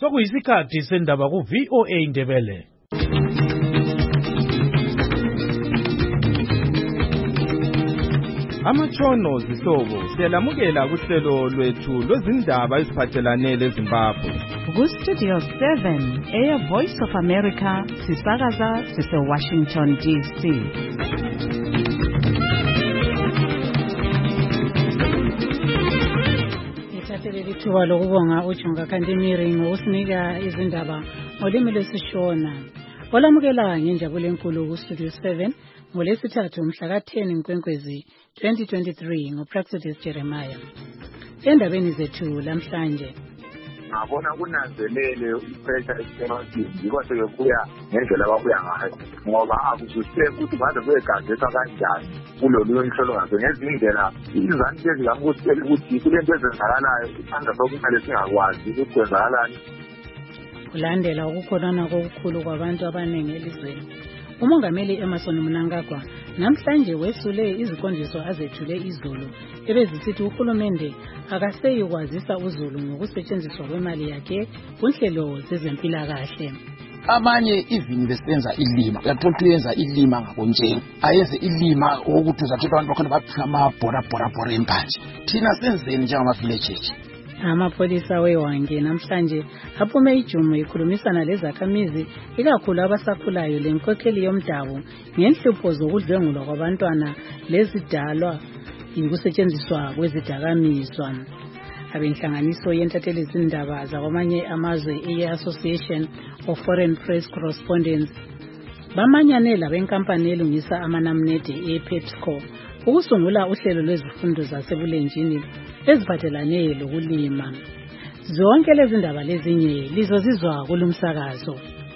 Sokuyisikhathi sendaba ku VOA Indebele. Amatshono zihlobo siyalamukela kuhlelo lwethu lwezindaba eziphathelane leZimbabwe. Ku-Studio 7 Air Voice of America sisakaza sise-Washington DC. Ngithathele lithuba lokubonga uJonga Kandimiri ngokusinika izindaba ngolimi lwesishona. Olamukela ngenjabulo enkulu ku-Studio 7 ngolesithathu mhla ka-10 Nkwenkwezi 2023 nguPractice Jeremiah. Endabeni zethu lamhlanje ngabona kunanzelele ipressure esitemathini yiko sekuya ngendlela ababuya ngayo ngoba akuzwiseki ukuthi ngaze kuyegazethwa kanjani kulolu nhlolo ngazo ngezindlela izanti ezikamkusela ukuthi kulento ezenzakalayo isandla sokumele singakwazi ukuthi kwenzakalani. Kulandela ukukhonana kokukhulu kwabantu abaningi elizweni, uMongameli Emmerson Mnangagwa namhlanje wesule iziqondiso azethule izolo ebezisithi uhulumende akaseyi kwazisa uzulu ngokusetshenziswa kwemali yakhe kunhlelo zezempilakahle. Abanye even besenza ilima, uyathola uyenza ilima ngabontsheni, ayenze ilima ukuthi uzathola abantu bakhona baphiwa amabhora empanje. Thina senzeni njengama-villages? Amapholisa weWange namhlanje aphume ijumo ikhulumisana lezakhamizi ikakhulu abasakhulayo lenkokheli yomdabu ngenhlupho zokudlwengulwa kwabantwana lezidalwa ukusetshenziswa kwezidakamizwa. Abenhlanganiso yentatheli izindaba zakwamanye amazwe e-Association of Foreign Press Correspondents bamanyane labenkampani elungisa amanamnede ePepsiCo ukusungula uhlelo lwezifundo zasebulenjini eziphathelane lokulima. Zonke lezi ndaba lezinye lizozizwa kulumsakazo.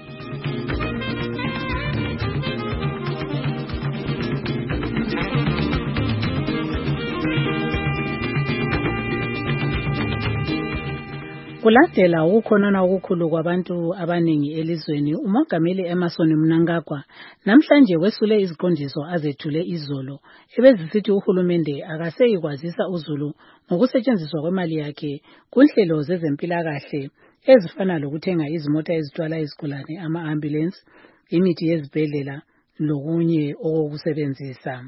Kulandela ukukhonana okukhulu kwabantu abaningi elizweni, uMongameli Emmerson Mnangagwa namhlanje wesule iziqondiso azethule izolo ebezisithi uhulumende akaseyi kwazisa uzulu ngokusetshenziswa kwemali yakhe kunhlelo zezempilakahle ezifana lokuthenga izimota ezithwala izigulane, ama-ambulance, imithi yezibhedlela lokunye okokusebenzisa.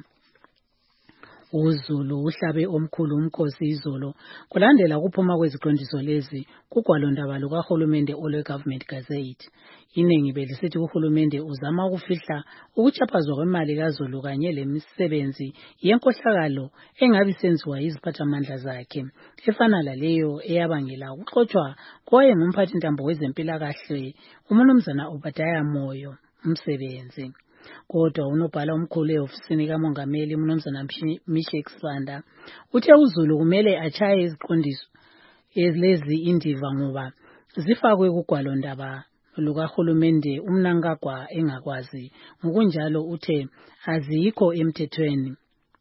Uzulu uhlabe omkhulu umkhosi izolo kulandela ukuphuma kweziqondiso lezi kugwalondaba lukahulumende olwe-Government Gazette. Iningi belisithi uhulumende uzama ukufihla ukuchaphazwa kwemali kazulu kanye lemisebenzi yenkohlakalo engabe isenziwa yiziphathamandla zakhe efana laleyo eyabangela ukuxotshwa kowayengumphathintambo wezempilakahle uMnumzana Obadiah Moyo umsebenzi. Kodwa unobhala omkhulu e-ofisini kaMongameli uMnumzana Mishek Sanda uthe uzulu kumele achaye iziqondiso lezi indiva ngoba zifakwe kugwalondaba lukahulumende uMnangagwa engakwazi, ngokunjalo uthe azikho emthethweni.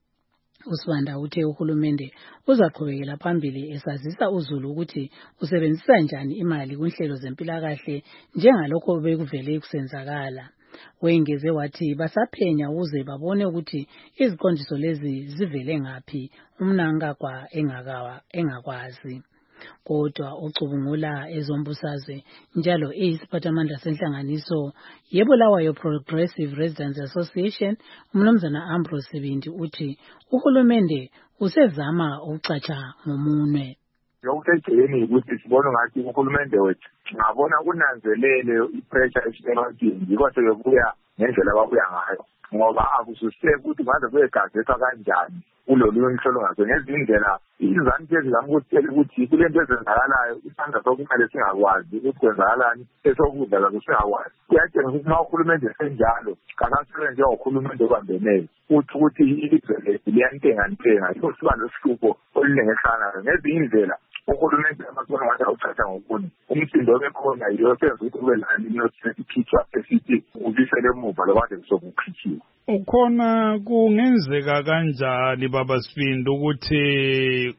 USibanda uthe uhulumende uzaqhubekela phambili esazisa uzulu ukuthi usebenzisa njani imali kunhlelo zempilakahle njengalokho bekuvele kusenzakala. Wengeze wathi basaphenya ukuze babone ukuthi iziqondiso lezi zivele ngaphi uMnangagwa engakwazi. Kodwa ucubungula ezombusazwe njalo eyisiphathamandla senhlanganiso yeBulawayo Progressive Residents Association uMnumzana Ambrose Sibindi uthi uhulumende usezama ukucatsha ngomunwe. Yokuthetheleni ukuthi sibone ngathi uhulumende wethu ngabona kunanzelele ipressure esitemathini yiko sekuya ngendlela ababuya ngayo ngoba akuzwiseki ukuthi ngaze kuyegazethwa kanjani kulolu nhlolo ngazo ngezindlela izanti ezikamkusela ukuthi kulento ezenzakalayo isandla sokumele singakwazi ukuthi kwenzakalani esokudla lazo singakwazi. Kuyadinga ukuthi uma uhulumende senjalo kakasebenze njengohulumende obambenele ukuthi ilizwe lethu liyantengantenga yiko siba nohlupho olulengehlanayo ngezindlela uhulumende amasona ngathi awuthatha ngokunye umsindo obekhona yiyo senza ukuthi kube lani inosekhitshwa esithi ubisele emuva lokade kusokukhitshiwa. Ukhona kungenzeka kanjani baba Sibindi ukuthi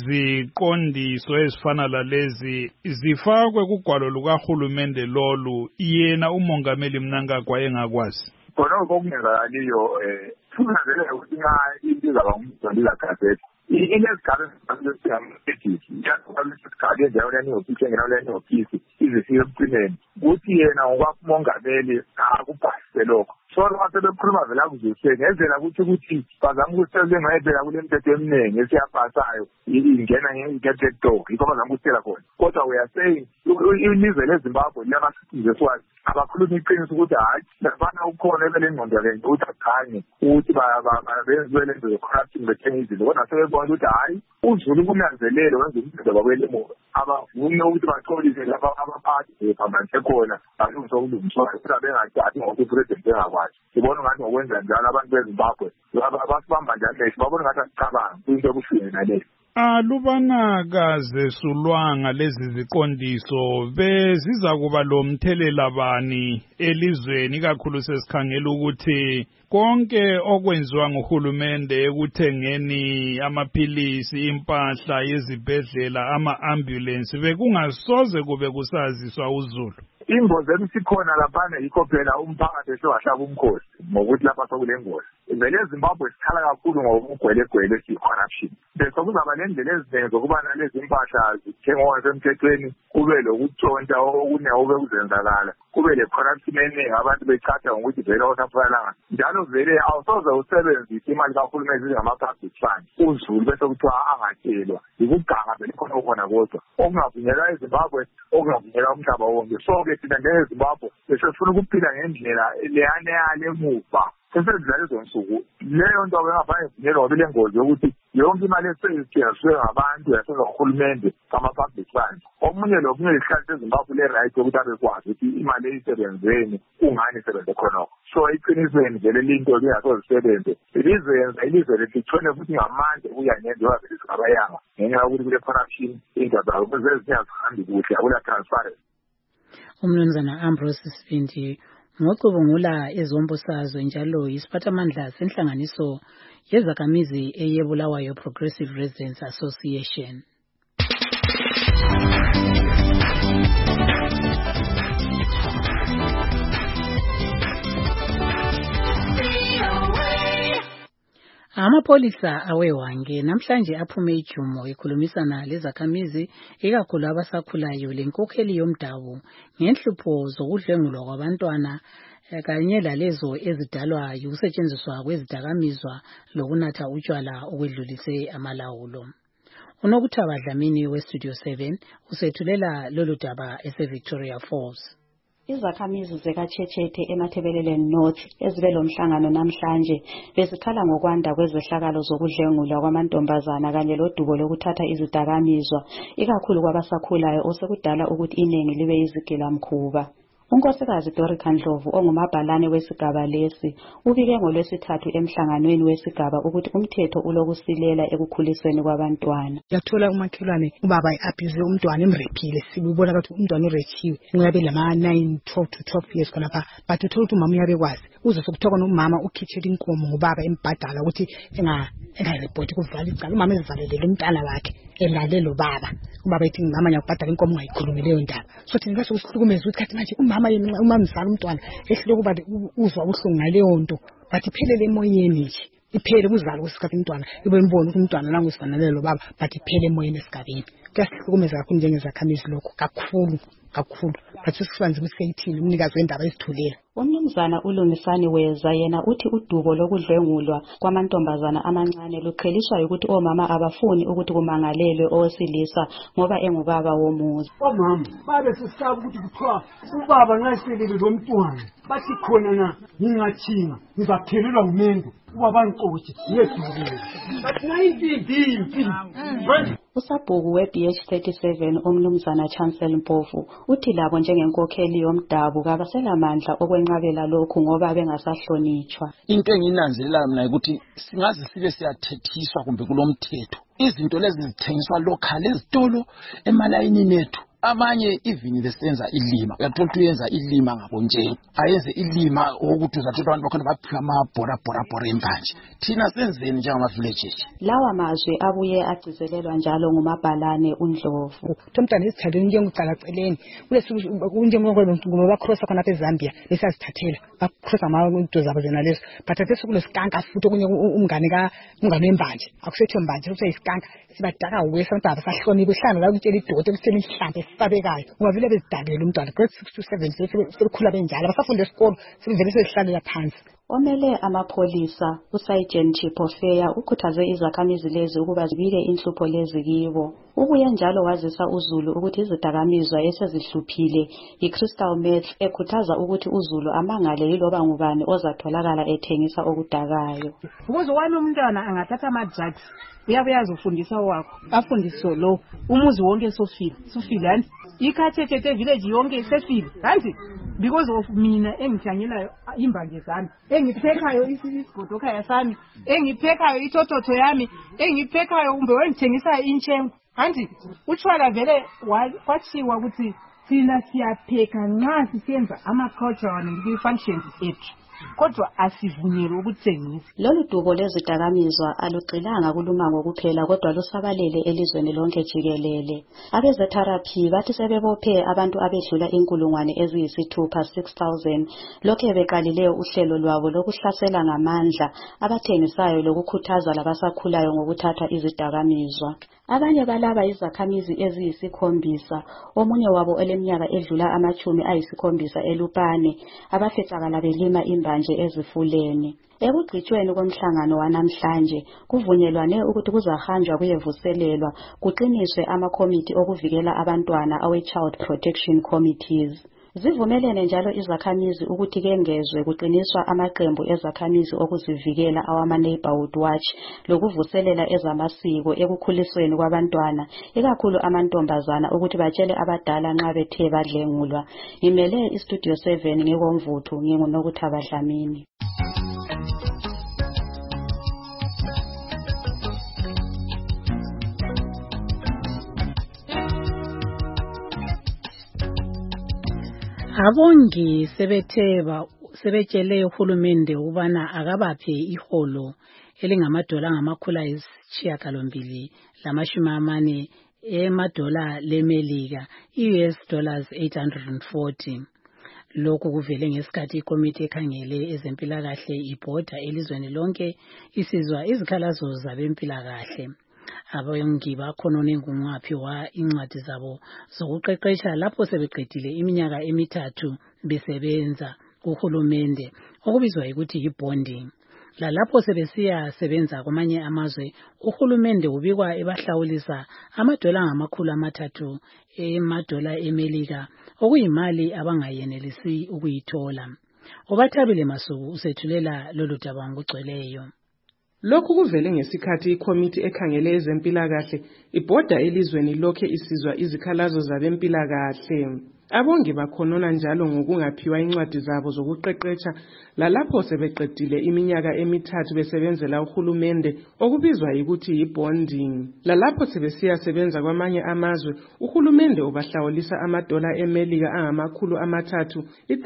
iziqondiso ezifana lalezi zifakwe kugwalo lukahulumende lolu yena uMongameli Mnangagwa engakwazi? Khona okungenzakaliyo kunanzelele ukuthi nxa into izaba ngumdondila gazette Inesigaba esigamekisi njengobalesisigaba endawo leniofisi engenawo leniofisi izifike emcineni kuthi yena ngokwakumongameli akubhasise lokho so sebekhuluma vele akuzwiseni ngenzela ukuthi bazama ukusitshela ngayibheka kule mithetho eminingi esiyabhasayo ingena nge-get dog yikho bazama ukusitshela khona kodwa we are saying ilizwe leZimbabwe liyama-citizens abakhuluma iqiniso ukuthi hayi labana ukhona ebelengqondo lento ukuthi akhanye ukuthi benzele into corruption bethenga izinto kodwa sebebona ukuthi hayi uZulu kunanzelele wenza umsebenzi wakwelemuva abavumi ukuthi baxolise lapha abaphathi bephambanise khona balungise okulungiswayo kodwa bengacathi ngokuthi upresident engakwazi sibona ngathi ngokwenza njalo abantu beZimbabwe basibamba njalo babona ngathi asicabanga kuyinto ebuhlungu naleyo. Lubanakaze sulwanga lezi ziqondiso beziza kuba lo mthelela bani elizweni ikakhulu sesikhangela ukuthi konke okwenziwa nguhulumende ekuthengeni amaphilisi impahla yezibhedlela ama-ambulance bekungasoze kube kusaziswa uZulu. Imbozi emisikhona laphana yikho phela umphakathi esewahlaba umkhosi ngokuthi lapha sokule ngozi. Vele eZimbabwe sikhala kakhulu ngokugwelegwele corruption. Bese kuzaba lendlela eziningi zokuba nalezi impahla zithengwa ngokusemthethweni kube lokutshontsha okune obekuzenzakala kube le corruption eningi abantu bechatha ngokuthi vele osaphulanga njalo vele awusoze usebenzise imali kahulumeni ezingama-public fund uZulu bese kuthiwa angatshelwa yikuganga vele khona okhona kodwa okungavunyelwa eZimbabwe okungavunyelwa umhlaba wonke so-ke thina njengeZimbabwe besefuna ukuphila ngendlela leyane emuva sesenzela lezo nsuku leyo nto bengafanele ivunyelwa ngoba ile ngozi yokuthi yonke imali eseyithengiswe ngabantu yasezohulumende kama-public fund omunye lokunye isihlahla seZimbabwe le-right yokuthi abekwazi ukuthi imali eyisebenzeni kungani isebenze khonoko so eqinisweni vele linto lingasozisebenze ilizenza ilizwe lithithone futhi ngamandla ukuya njengoba vele singabayanga ngenxa yokuthi kule corruption into zayo ezinye azihambi kuhle akula transparency. Umnumzana Ambrose Sibindi ngocubungula ezombusazwe njalo yisiphathamandla senhlanganiso yezakhamizi eyebulawayo Progressive Residents Association. Amapolisa awewange namhlanje aphume ijumo ekhulumisana lezakhamizi ikakhulu abasakhulayo lenkokheli yomdabu ngenhlupho zokudlwengulwa kwabantwana kanye lalezo ezidalwa ukusetshenziswa kwezidakamizwa lokunatha utshwala okwedlulise amalawulo. Unokuthaba Dlamini weStudio 7 usethulela lolu daba eseVictoria Falls. Izakhamizi zekaChechete eMathebeleleni North ezibe lomhlangano namhlanje bezikhala ngokwanda kwezehlakalo zokudlwengulwa kwamantombazana kanye lodubo lokuthatha izidakamizwa ikakhulu kwabasakhulayo osekudala ukuthi iningi libe yizigilamkhuba. Unkosikazi Dorika Ndlovu ongumabhalane wesigaba lesi ubike ngolwesithathu emhlanganweni wesigaba ukuthi umthetho ulokusilela ekukhulisweni kwabantwana. Yathola umakhelwane ubaba abuse umntwana emrephile sibona ukuthi umntwana urechiwe ngoyabe lama 9 12 to 12 years khonapha but uthola ukuthi umama uyabekwazi uzosokuthoka nomama ukhitshela inkomo ngobaba embhadala ukuthi engareport kuvala icala umama ezivalele umntana wakhe elalelo baba ubaba ethi mama ngiyakubhadala inkomo ungayikhulumi leyo ndaba so thina sesihlukumeza ukuthi kathi manje umama mzala umntwana ehloko bathi uzwa ubuhlungu ngaleyo nto bathi iphelele emoyeni nje iphele kuzala kwesikhathi umntwana ibembona ukuthi umntwana nangu sifanelelo baba bathi iphele emoyeni esigabeni kuyasihlukumeza kakhulu njengezakhamizi lokho kakhulu bathi sisifanele ukuthi seyithini umnikazi wendaba ezithulela. Umnumzana uLungisani Weza yena uthi udubo lokudlwengulwa kwamantombazana amancane luqheliswa ukuthi omama abafuni ukuthi kumangalelwe owesilisa ngoba engubaba womuzi. Omama babe sisaba ukuthi kuthiwa ubaba nxa eselele lomntwana bathi khona na ngingathinga ngizaphelelwa umendo ubaba ngixotshe yedubule bathi nayintindi. Usabhuku we-BH37 umnumzana Chancellor Mpofu uthi labo njengenkokheli yomdabu kabaselamandla okwenqabela lokhu ngoba bengasahlonitshwa. Into enginanzelela mina ukuthi singaze sibe siyathethiswa kumbe kulomthetho izinto lezi zithengiswa local ezitolo emalayinini ethu abanye even besenza ilima uyathola ukuthi uyenza ilima ngabonjeni ayenze ilima ukuthi uzathola abantu bakhona baphiwa amabhora empanje thina senzeni njengama-villages. Lawa mazwi abuye agcizelelwa njalo ngumabhalane uNdlovu. Umntwana izithathele njengocalaceleni kunjengoba bakrosa khona apha eZambia besazithathela bakrosa amazinto zabo zona lezo but athe sokulesikanka futhi okunye umngane wembanje akusethiwe mbanje kuseyisikanka sibadaka wesa abantu abasahlonipha ihlanga la ukutshela idoda ekutheni ihlambe esabekayo ngoba vele bezidakela umntwana grade 6 to 7 sebekhula benjalo abasafunda esikolo sebevele sezihlalela phansi. Omele amapholisa uSergeant Chipofeya ukhuthaze izakhamizi lezi ukuba zibike inhlupho lezi kibo. Ubuye njalo wazisa uZulu ukuthi izidakamizwa esezihluphile iCrystal Meth ekhuthaza ukuthi uZulu amangale yiloba ngubani ozatholakala ethengisa okudakayo. Ukuze wami umntwana angathatha ama-drugs uyabuyazi ufundisa wakho afundiswe lo umuzi wonke sofile yani ikhathethete village yonke sefile kanti because of mina engihlanyelayo imbanje zami engiphekayo isigodokhaya sami engiphekayo ithototho yami engiphekayo kumbe wengithengisa inchengu kanti utshwala vele kwathiwa ukuthi thina siyapheka nxa sisenza ama-cultural and functions ethu kodwa asivunyelwe ukuthengisa. Lolu dubo lezidakamizwa alugxilanga kulumango kuphela kodwa lusabalele elizweni lonke jikelele. Abeze-therapy bathi sebebophe abantu abedlula 6,000 lokhe beqalileyo uhlelo lwabo lokuhlasela ngamandla abathengisayo lokukhuthaza labasakhulayo ngokuthatha izidakamizwa. Abanye balaba izakhamizi eziyisi7, omunye wabo oleminyaka edlula 70 eLupane, abafecakala belima imbanje ezifuleni. Ekugcitshweni komhlangano wanamhlanje kuvunyelwane ukuthi kuzahanjwa kuyevuselelwa kuqiniswe amakomiti okuvikela abantwana awe-Child Protection Committees. Zivumelene njalo izakhamizi ukuthi kengezwe kuqiniswa amaqembu ezakhamizi okuzivikela awama-Neighborhood Watch lokuvuselela ezamasiko ekukhulisweni kwabantwana ikakhulu amantombazana ukuthi batshele abadala nxa bethe badlengulwa. Ngimele iStudio 7 ngekomvuthu nginguNokuthaba Dlamini. Abongi sebetshele uhulumende ukubana akabaphe iholo elingama$940 emadola leMelika US dollars 840. Lokhu kuvele ngesikhathi ikomiti ekhangele ezempilakahle ibhoda elizweni lonke isizwa izikhalazo zabempilakahle. Abongi bakhonone ngungaphiwa incwadi zabo zokuqeqesha lapho sebeqedile iminyaka 3 besebenza kuhulumende okubizwa ukuthi yibonding. Lalapho sebesiya sebenza kwamanye amazwe uhulumende ubikwa ebahlawulisa $300 emadola eMelika okuyimali abangayenelisi ukuyithola. Obathabile Masuku usethulela lolu daba ngokugcweleyo. Lokhu kuvele ngesikhathi ikomiti ekhangele ezempilakahle ibhoda elizweni lokhe isizwa izikhalazo zabempilakahle. Abongi bakhonona njalo ngokungaphiwa incwadi zabo zokuqeqesha lalapho sebeqedile iminyaka 3 besebenzela uhulumende okubizwa ukuthi yibonding. Lalapho sebesiya sebenza kwamanye amazwe uhulumende ubahlawulisa amadola eMelika $300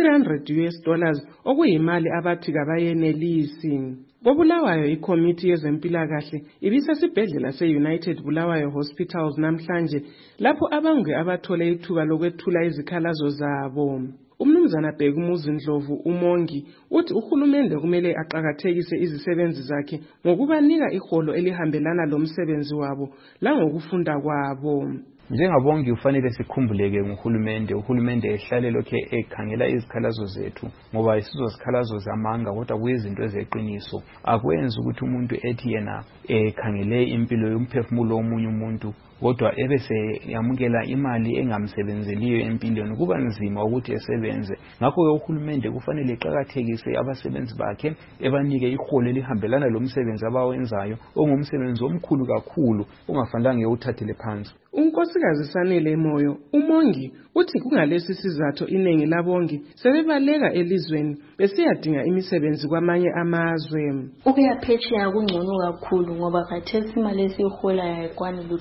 $300 okuyimali abathi kabayenelisi. Kobulawayo ikomiti yezempilakahle ibisesibhedlela se-United Bulawayo Hospitals namhlanje lapho abangu abathole ithuba lokwethula izikhalazo zabo. Umnumzana Bhekumuzi Ndlovu umongi uthi uhulumende kumele aqhakathekise izisebenzi zakhe ngokubanika iholo elihambelana lomsebenzi wabo langokufunda kwabo. Njengabongi ufanele sikhumbuleke uhulumende ehlale lokhe ekhangela izikhalazo zethu ngoba isizozikhalazo zamanga kodwa kuyizinto ezeqiniso. Akwenzi ukuthi umuntu ethi yena ekhangele impilo yomphefumulo womunye umuntu kodwa ebese yamukela imali engamsebenzeliyo empilweni kuba nzima ukuthi esebenze. Ngakho ke uhulumende kufanele eqhakathekise abasebenzi bakhe ebanike iholo elihambelana lomsebenzi abawenzayo ongumsebenzi omkhulu kakhulu ungafanelanga uthathele phansi. Unkosikazi Sanele Moyo umongi uthi kungalesi sizathu inengi labongi sebebaleka elizweni besiyadinga imisebenzi kwamanye amazwe. Ukuya phetsheya kungcono kakhulu ngoba khathesi imali esiholayo ayikwani lutho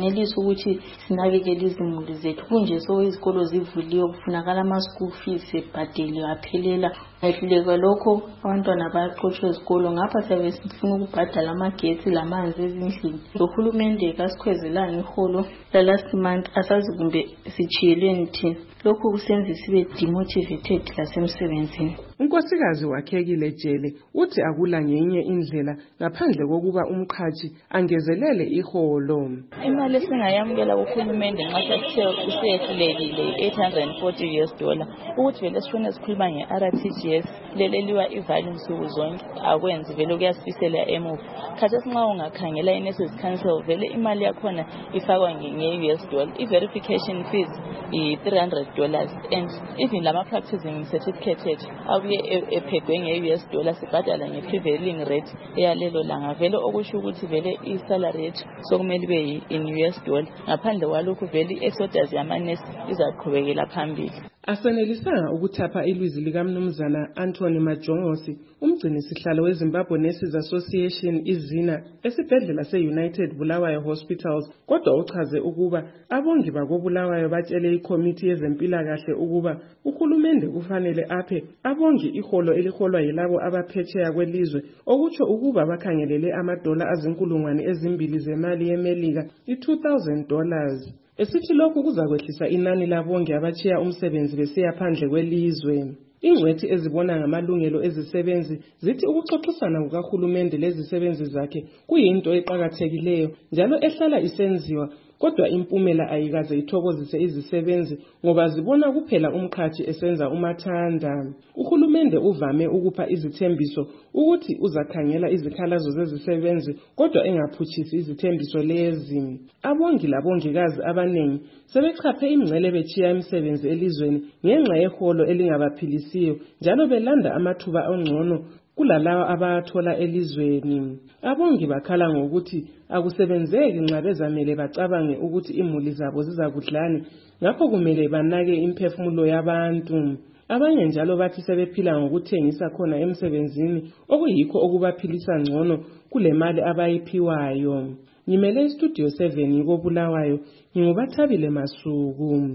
senelisa ukuthi sinakekele izimuli zethu. Kunje so izikolo zivuliwe kufunakala ama-school fees ebhadeliwe aphelela. Ayihluleka lokho abantwana bayaxotshwa ezikolo. Ngapha siyabe sifuna ukubhadala amagetsi lamanzi ezindlini. Uhulumende kasikhwezelanga iholo la last month asazi kumbe sichiyelweni thina. Lokhu kusenza sibe demotivated lasemsebenzini. Unkosikazi wakhekile Jele uthi akula ngenye indlela ngaphandle kokuba umqhashi angezelele iholo. Imali esingayamukela kuhulumende nxa sehlulekile $840 ukuthi vele sifune sikhuluma nge-RTGS leleliwa ivalue nsuku zonke akwenzi vele kuyasifisela emuva. Khathesi nxa ungakhangela i-Nurses Council vele imali yakhona ifakwa nge-$. I-verification fees $300 and even lama practicing certificate abuye ephedwe nge-$, sibhadala nge-prevailing rate eyalelo langa vele okusho ukuthi vele i-salary yethu sokumele ibe in $. Ngaphandle kwalokho vele i-exodus yamanesi izaqhubekela phambili. Asenelisanga ukuthapha ilizwi likaMnumzana Anthony Majongosi, umgcini sihlalo weZimbabwe Nurses Association izina esibhedlela se-United Bulawayo Hospitals, kodwa uchaze ukuba abongi bakobulawayo batshele ikomiti yezempilakahle ukuba uhulumende kufanele aphe abongi iholo eliholwa yilabo abaphetsheya kwelizwe, okutsho ukuba bakhangelele $2,000 zemali yeMelika, $2,000. Esithi lokhu kuzakwehlisa inani labongi abatshiya umsebenzi besiya phandle kwelizwe. Ingcwethi ezibona ngamalungelo ezisebenzi zithi ukuxoxisana kukahulumende lezisebenzi zakhe kuyinto eqhakathekileyo njalo ehlala isenziwa, kodwa impumela ayikaze ithokozise izisebenzi ngoba zibona kuphela umqhashi esenza umathanda. Uhulumende uvame ukupha izithembiso ukuthi uzakhangela izikhalazo zezisebenzi kodwa engaphutshisi izithembiso lezi. Abongi labongikazi abanengi sebechaphe imngcele bechiya imisebenzi elizweni ngenxa yeholo elingabaphilisiyo njalo belanda amathuba ongcono kulalawa abathola elizweni. Abongi bakhala ngokuthi akusebenzeki nxa bezamele bacabange ukuthi imuli zabo zizakudlani, ngakho kumele banake imphefumulo yabantu. Abanye njalo bathi sebephila ngokuthengisa khona emsebenzini okuyikho okubaphilisa ngcono kulemali abayiphiwayo. Ngimele istudio 7 koBulawayo, nginguBathabile Masuku.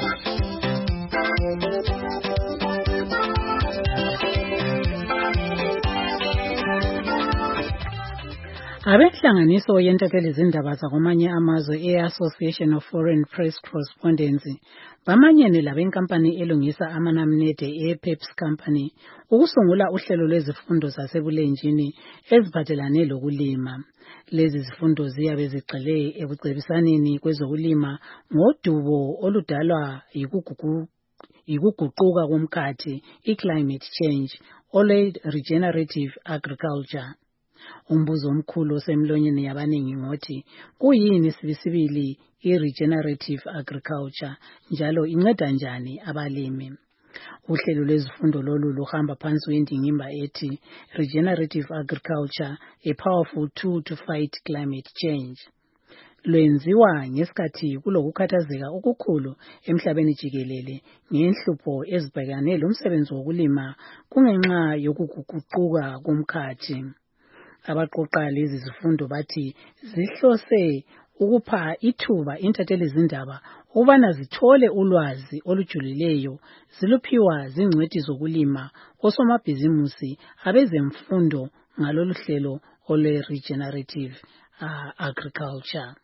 Abenhlanganiso yentatheli izindaba zakwamanye amazwe e-Association of Foreign Press Correspondents bamanyene labenkampani elungisa amanamunede e-Peps Company ukusungula uhlelo lwezifundo zasebulenjini eziphathelane lokulima. Lezi zifundo ziyabe zigxile ekucebisaneni kwezokulima ngodubo oludalwa yikuguquka komkhathi, i-climate change, ole-regenerative agriculture. Umbuzo omkhulu osemlonyeni yabaningi ngothi kuyini sibisibili i-regenerative agriculture njalo inceda njani abalimi. Uhlelo lwezifundo lolu luhamba phansi kwendingimba ethi Regenerative Agriculture, a powerful tool to fight climate change. Lwenziwa ngesikhathi kulokukhathazeka okukhulu emhlabeni jikelele ngenhlupho ezibhekane lomsebenzi wokulima kungenxa yokuguquka komkhathi. Abaqoqa lezi zifundo bathi zihlose ukupha ithuba intatheli izindaba ubana zithole ulwazi olujulileyo ziluphiwa zingcwethi zokulima osomabhizimusi abezemfundo ngalolu hlelo ole-regenerative agriculture.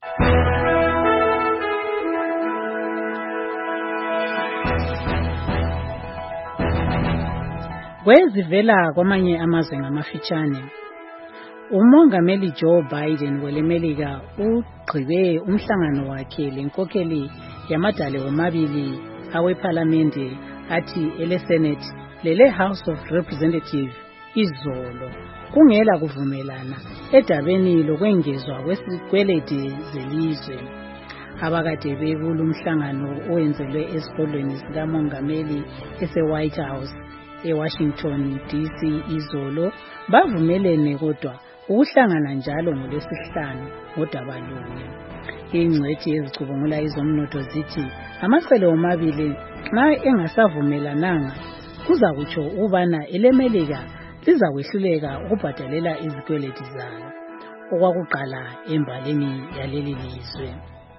Kwezivela kwamanye amazwe ngamafitshane, uMongameli Joe Biden welemelika ugqibe umhlangano wakhe lenkokheli yamadale womabili awephalamende athi eleSenate lele-House of Representatives izolo kungela kuvumelana edabeni lokwengezwa kwesikweledi zelizwe. Abakade bebula umhlangano owenzelwe esikolweni sikamongameli ese-White House eWashington DC izolo bavumelene kodwa ukuhlangana njalo ngolwesihlanu ngodaba lunye. Ingcwethi ezicubungula izomnotho zithi amacele omabili nxa engasavumelananga kuza kutsho ubana elemelika liza kwehluleka ukubhadalela izikweleti zayo. okwakuqala embaleni yaleli lizwe.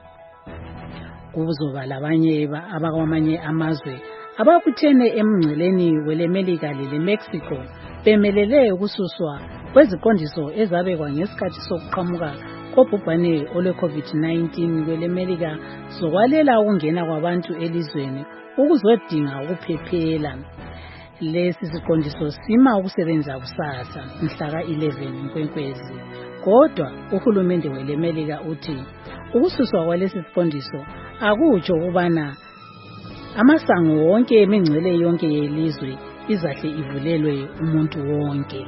Kuzoba labanye abakwamanye amazwe ababuthene emngceleni welemelika leleMexico bemelele ukususwa kweziqondiso ezabekwa ngesikhathi sokuqhamuka kobhubhane olwe-COVID-19 kwelemelika zokwalela ukungena kwabantu elizweni ukuzodinga ukuphephela. Lesi siqondiso sima ukusebenza kusasa mhla ka-11 Nkwenkwezi. Kodwa uhulumende welemelika uthi ukususwa kwalesi siqondiso akutsho ukubana amasango wonke emingcele yonke yelizwe izahle ivulelwe umuntu wonke.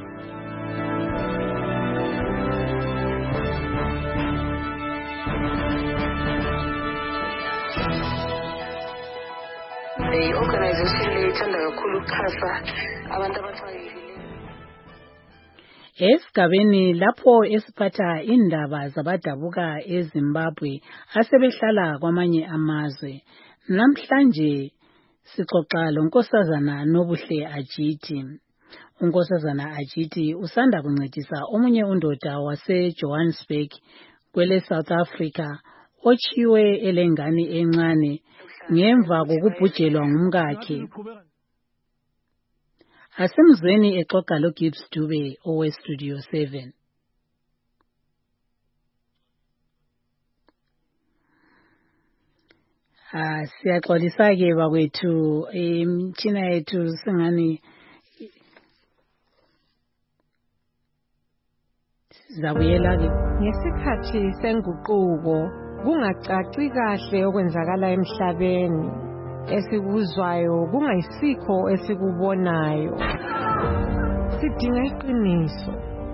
Organization ethanda kakhulu ukuxhasa abantu abaxakekile. Esigabeni lapho esiphatha indaba zabadabuka eZimbabwe asebehlala kwamanye amazwe, namhlanje sixoxa lonkosazana Nobuhle Ajiti. Unkosazana Ajiti usanda kuncedisa omunye undoda wase-Johannesburg kwele South Africa ochiwe elengane encane ngemva kokubhujelwa ngumkakhe. Asemzweni exoxa loGibbs Dube oweStudio 7. Siyaxolisa ke bakwethu imtshina yethu singani zabuyela ke ngesikhathi senguquko kungacaci kahle okwenzakala emhlabeni esikuzwayo kungayisikho esikubonayo sidinga iqiniso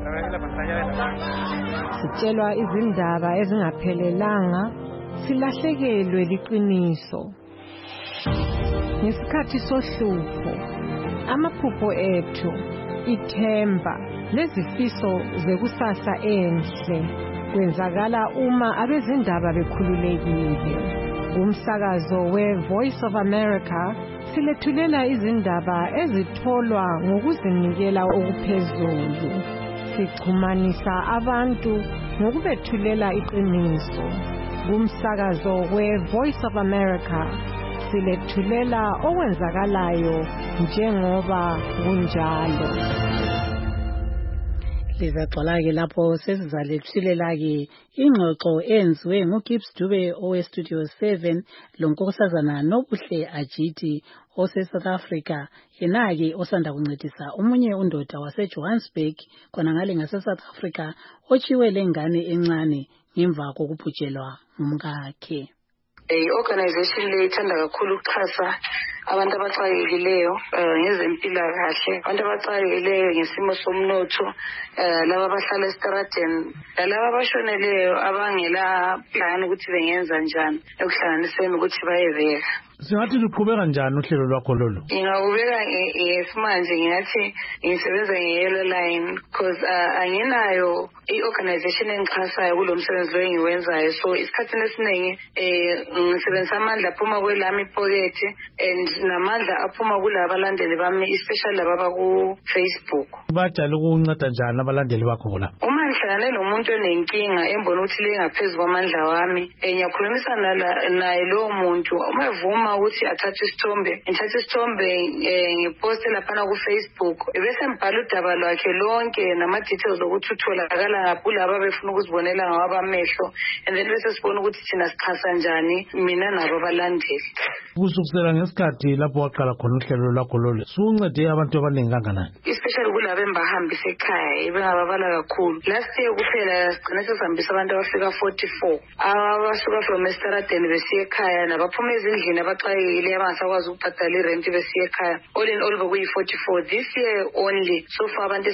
sitshelwa izindaba ezingaphelelanga silahlekelwe liqiniso ngesikhathi sohlupho amaphupho ethu ithemba lezifiso zekusasa enhle kwenzakala uma abezindaba bekhululekile. Umsakazo we-Voice of America silethulela izindaba ezitholwa ngokuzinikela okuphezulu. Sixhumanisa abantu ngokubethulela iqiniso. Umsakazo we-Voice of America silethulela okwenzakalayo njengoba kunjalo. Lizaxola-ke lapho sesizalethulela-ke ingxoxo enziwe nguGibbs Dube oweStudio 7 lonkosazana Nobuhle Ajiti ose-South Africa, yena-ke osanda kuncedisa omunye undoda wase-Johannesburg khona ngale ngase-South Africa ochiwe lengane encane ngemva kokubhujelwa ngumkakhe. Organization le ithanda kakhulu ukuxhasa abantu abaxakekileyo ngezempilakahle, abantu abaxakekileyo ngesimo somnotho, laba abahlala esitaradeni, lalaba abashoneleyo abangela plan ukuthi bengenza njani ekuhlanganiseni ukuthi bayebeka. Singathi luqhubeka njani uhlelo lwakho lolu? Ngingakubeka ngesimanje ngingathi ngisebenza nge-yellow line because anginayo i-organization engixhasayo kulo msebenzi lo engiwenzayo. So isikhathini esiningi ngisebenzisa amandla aphuma kwelami iphokethi and namandla aphuma kulaba abalandeli bami, especially laba baku-Facebook. Bajale ukunceda njani abalandeli bakho la? Uma ngihlangane nomuntu onenkinga embona ukuthi le ngaphezu kwamandla wami, ngiyakhulumisana naye lowo muntu. Uma evuma ukuthi athathe isithombe, ngithathe isithombe ngiposte laphana ku-Facebook, bese ngibhala udaba lwakhe lonke nama-details ukuthi utholakala ngaphi kulaba befuna ukuzibonela ngawabamehlo, and then bese sibona ukuthi thina sixhasa njani mina nabo abalandeli. Kusukela ngesikhathi lapho waqala khona uhlelo lwakho lolu suncede abantu abaningi kangakanani? Especially kulabo embahambisa ekhaya bengababala kakhulu. Last year kuphela sigcine sesihambisa abantu abafika 44 abasuka from estaradeni besiya ekhaya nabaphuma ezindlini abaxakekile abangasakwazi ukubhadala irent besiya ekhaya. All in all bekuyi-44 this year only. So far abantu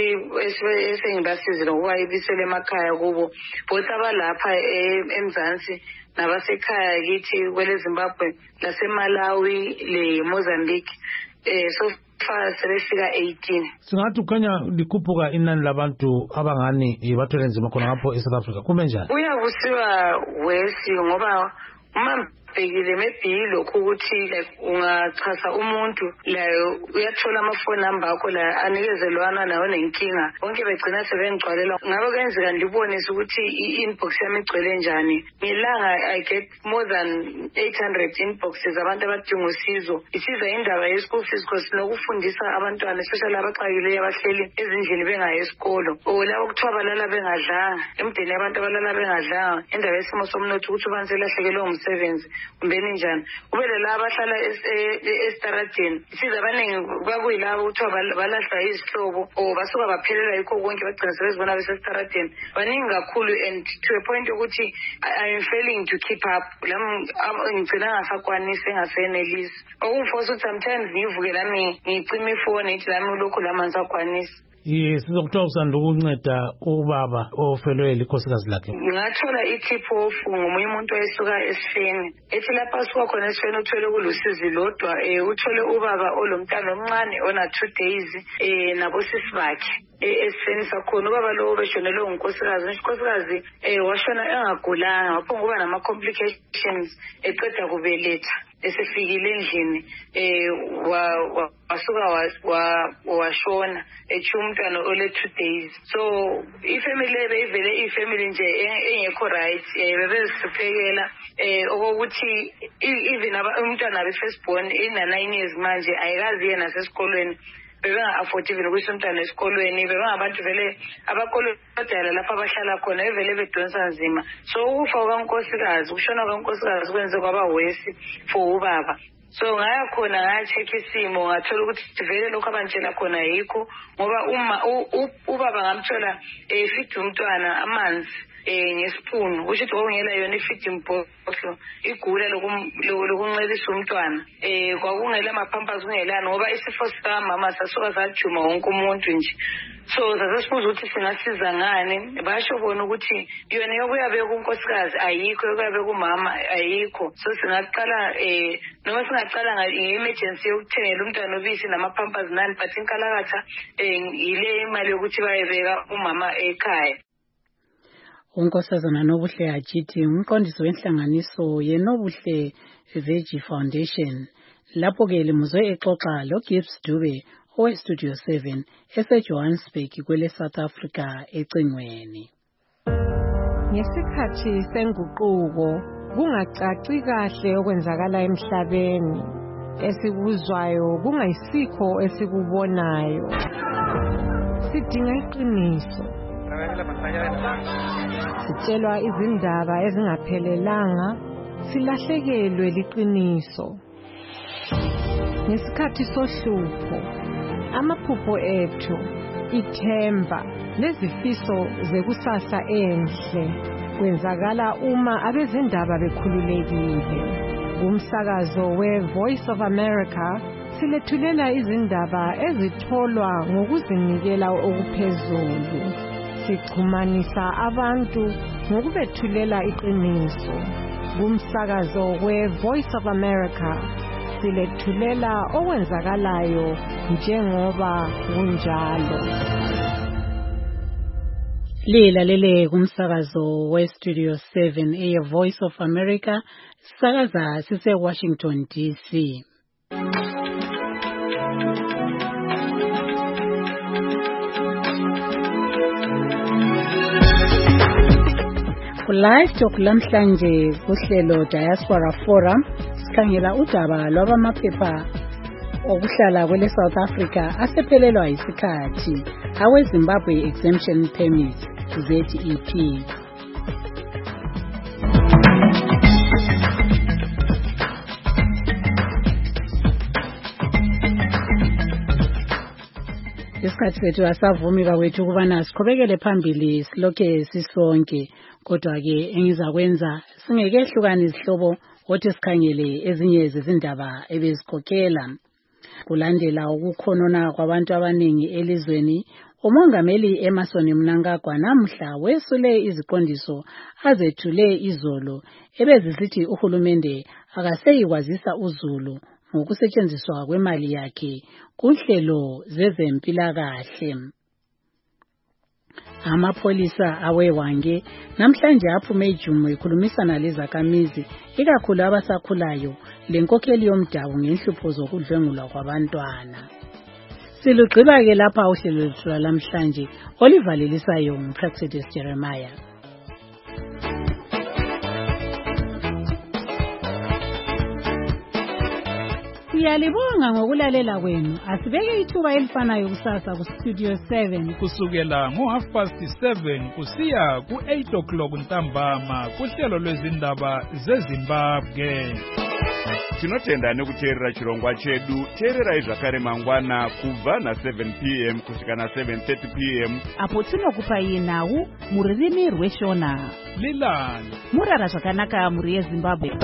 esengibasizile ngokuba ibisele emakhaya kubo both abalapha eMzansi nabasekhaya kithi kwele Zimbabwe laseMalawi le-Mozambique. So far sebefika 18. Singathi kukhanya likhuphuka inani labantu abangani bathwele nzima khona ngapho eSouth Africa. Kume njani? Uyakusiwa wesi ngoba uma ungabhekile maybe lokho ukuthi like ungachasa umuntu la uyathola amafoni number akho la anikezelwana nawe nenkinga bonke begcina sebengcwalela ngabe kuyenzeka ndibonise ukuthi i-inbox yami igcwele njani ngelanga I get more than 800 inboxes abantu abadinga usizo isiza indaba ye-school fees because nokufundisa abantwana especially abaxakileyo abahleli ezindlini bengayi esikolo labo kuthiwa balala bengadlanga emdeni yabantu abalala bengadlanga indaba yesimo somnotho ukuthi ubantu selahlekelwe umsebenzi kumbeni njani ubele la abahlala esitaradeni isiza abaningi kwakuyilabo kuthiwa balahlwa izihlobo basuka baphelela yikho konke bagcina sebezibona besesitaradeni baningi kakhulu and to a point ukuthi I'm failing to keep up ngigcina ngasakwanisi engasenelisi okumforce ukuthi sometimes ngivuke lami ngicima ifoni ethi lami lokhu lami angisakwanisi sizokuthiwa usanda ukunceda ubaba ofelwe likhosikazi lakhe ngathola i-tip off ngomunye umuntu oyesuka esifeni ethi lapha asuka khona esifeni uthole kulusizi lodwa uthole ubaba olomntana omncane ona 2 days nabosisi bakhe esifeni sakhona ubaba lowo beshonelwe ngunkosikazi unkosikazi washona engagulanga waphonga kuba nama-complications eqeda kubeletha esefikile endlini wasuka washona ethi umntwana ole 2 days so ifamily beyivele ifamily nje engekho right bebezisiphekela okokuthi even umntwana be-firstborn ina-9 years manje ayikazi yena nasesikolweni bebenga-afford even ukuthi umntwana esikolweni bebengabantu vele abakolodala lapho abahlala khona bevele bedonsa nzima so ukufa kwankosikazi ukushona kwankosikazi kwenze kwaba wesi for ubaba so ngaya khona ngaya-check-a isimo ngathola ukuthi vele lokhu abantshela khona yikho ngoba ubaba ngamthola feed umntwana amanzi ngesipunu kusho ukuthi kwakungela yona i-feeding bottle igula lokuncelisa umntwana kwakungela ama-pampers kungelani ngoba isifo sikamama sasuka sajuma wonke umuntu nje so sasesibuza ukuthi singasiza ngani basho bona ukuthi yona yokuyabeka unkosikazi ayikho yokuyabeka umama ayikho so singaqala noma singaqala nge-emergency yokuthengela umntwana obisi nama-pampers nani but inkalakatha yile imali yokuthi bayebeka umama ekhaya. unkosazana Nobuhle Ajithi umqondisi wenhlanganiso yeNobuhle Veggie Foundation lapho-ke limuzwe exoxa loGibbs Dube owestudio 7 eseJohannesburg kwele South Africa ecingweni. Ngesikhathi senguquko kungacaci kahle okwenzakala emhlabeni esikuzwayo kungayisikho esikubonayo sidinga iqiniso sitshelwa izindaba ezingaphelelanga silahlekelwe liqiniso ngesikhathi sohlupho amaphupho ethu ithemba lezifiso zekusasa enhle kwenzakala uma abezindaba bekhululekile kumsakazo we-Voice of America silethulela izindaba ezitholwa ngokuzinikela okuphezulu sixhumanisa abantu ngokubethulela iqiniso kumsakazo we-Voice of America silethulela okwenzakalayo njengoba kunjalo. Lilalele kumsakazo we-Studio 7 eye-Voice of America sisakaza sise-Washington DC. Live Talk lamhlanje kuhlelo Diaspora Forum sikhangela udaba lwabamaphepha okuhlala kwele South Africa asephelelwa isikhathi awe-Zimbabwe Exemption Permit ZEP. Isikhathi sethu asavumi bawethu ukubana siqhubekele phambili silokhe sisonke kodwa-ke engizakwenza singekehlukani izihlobo othi sikhangele ezinye zezindaba ebezikhokhela. Kulandela ukukhonona kwabantu abaningi elizweni, umongameli Emmerson Mnangagwa namhla wesule iziqondiso azethule izolo ebezisithi uhulumende akaseyikwazisa uZulu ngokusetshenziswa kwemali yakhe kunhlelo zezempilakahle. Amapholisa aweWange namhlanje aphume eJumo ekhulumisana lezakhamizi ikakhulu abasakhulayo lenkokheli yomdabu ngenhlupho zokudlwengulwa kwabantwana. Silugqiba ke lapha uhlelo lwethu lamhlanje olivalelisayo nguPraxedis Jeremiah. Siyalibonga ngokulalela kwenu. Asibeke ithuba elifanayo kusasa kuStudio 7 kusukela ngo7:30 kusiya ku8 ntambama kuhlelo lwezindaba zeZimbabwe. Tinotenda nekuteerera chirongwa chedu. Teerera zvakare mangwana kubva na7 p.m. kusvika na7:30 p.m. apo tinokupai nhau muririmi rweshona. Lilani murara zvakanaka muri yeZimbabwe.